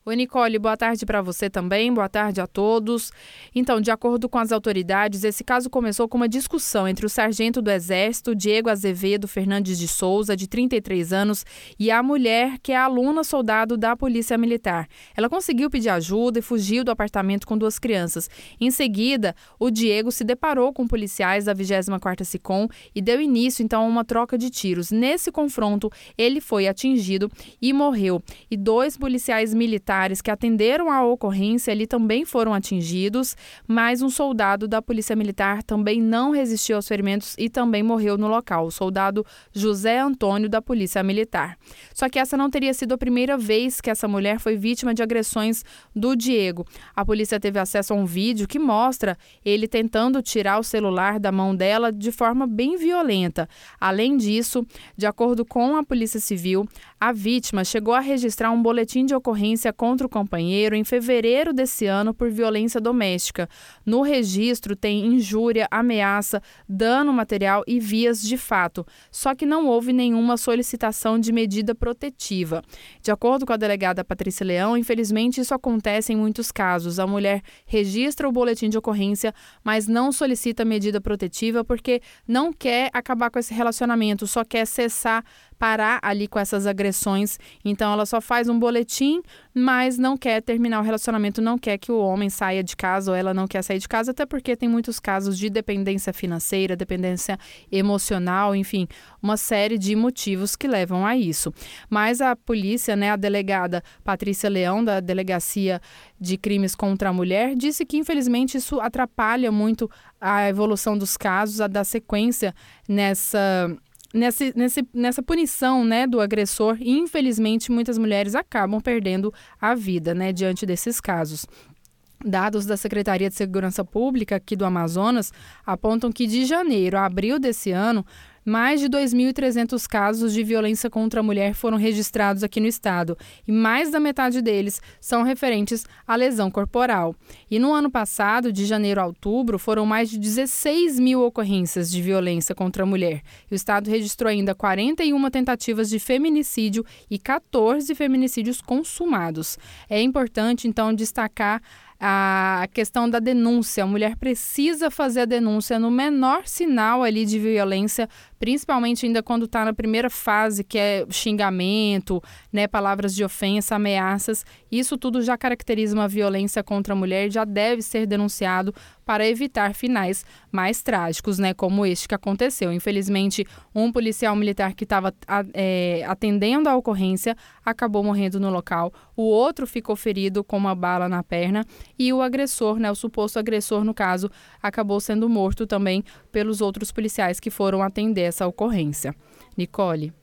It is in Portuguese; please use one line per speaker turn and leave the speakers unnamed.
Oi, Nicole, boa tarde para você também, boa tarde a todos. Então, de acordo com as autoridades, esse caso começou com uma discussão entre o sargento do Exército, Diego Azevedo Fernandes de Souza, de 33 anos, e a mulher, que é aluna soldado da Polícia Militar. Ela conseguiu pedir ajuda e fugiu do apartamento com 2 crianças. Em seguida, o Diego se deparou com policiais da 24ª SICOM e deu início, então, a uma troca de tiros. Nesse confronto, ele foi atingido e morreu. E 2 policiais militares que atenderam à ocorrência ali também foram atingidos, mas um soldado da Polícia Militar também não resistiu aos ferimentos e também morreu no local, o soldado José Antônio da Polícia Militar. Só que essa não teria sido a primeira vez que essa mulher foi vítima de agressões do Diego. A polícia teve acesso a um vídeo que mostra ele tentando tirar o celular da mão dela de forma bem violenta. Além disso, de acordo com a Polícia Civil, a vítima chegou a registrar um boletim de ocorrência contra o companheiro em fevereiro desse ano por violência doméstica. No registro tem injúria, ameaça, dano material e vias de fato, só que não houve nenhuma solicitação de medida protetiva. De acordo com a delegada Patrícia Leão, infelizmente isso acontece em muitos casos. A mulher registra o boletim de ocorrência, mas não solicita medida protetiva porque não quer acabar com esse relacionamento, só quer cessar, parar ali com essas agressões. Então ela só faz um boletim, mas não quer terminar o relacionamento, não quer que o homem saia de casa ou ela não quer sair de casa, até porque tem muitos casos de dependência financeira, dependência emocional, enfim, uma série de motivos que levam a isso. Mas a polícia, a delegada Patrícia Leão, da Delegacia de Crimes contra a Mulher, disse que infelizmente isso atrapalha muito a evolução dos casos, a dar sequência nessa punição, do agressor, e infelizmente muitas mulheres acabam perdendo a vida, diante desses casos. Dados da Secretaria de Segurança Pública aqui do Amazonas apontam que de janeiro a abril desse ano, mais de 2.300 casos de violência contra a mulher foram registrados aqui no estado e mais da metade deles são referentes à lesão corporal. E no ano passado, de janeiro a outubro, foram mais de 16 mil ocorrências de violência contra a mulher. E o estado registrou ainda 41 tentativas de feminicídio e 14 feminicídios consumados. É importante, então, destacar a questão da denúncia. A mulher precisa fazer a denúncia no menor sinal ali de violência, principalmente ainda quando está na primeira fase, que é xingamento, palavras de ofensa, ameaças. Isso tudo já caracteriza uma violência contra a mulher, já deve ser denunciado para evitar finais mais trágicos, como este que aconteceu. Infelizmente, um policial militar que estava atendendo a ocorrência acabou morrendo no local. O outro ficou ferido com uma bala na perna e o agressor, o suposto agressor no caso, acabou sendo morto também pelos outros policiais que foram atender essa ocorrência. Nicole.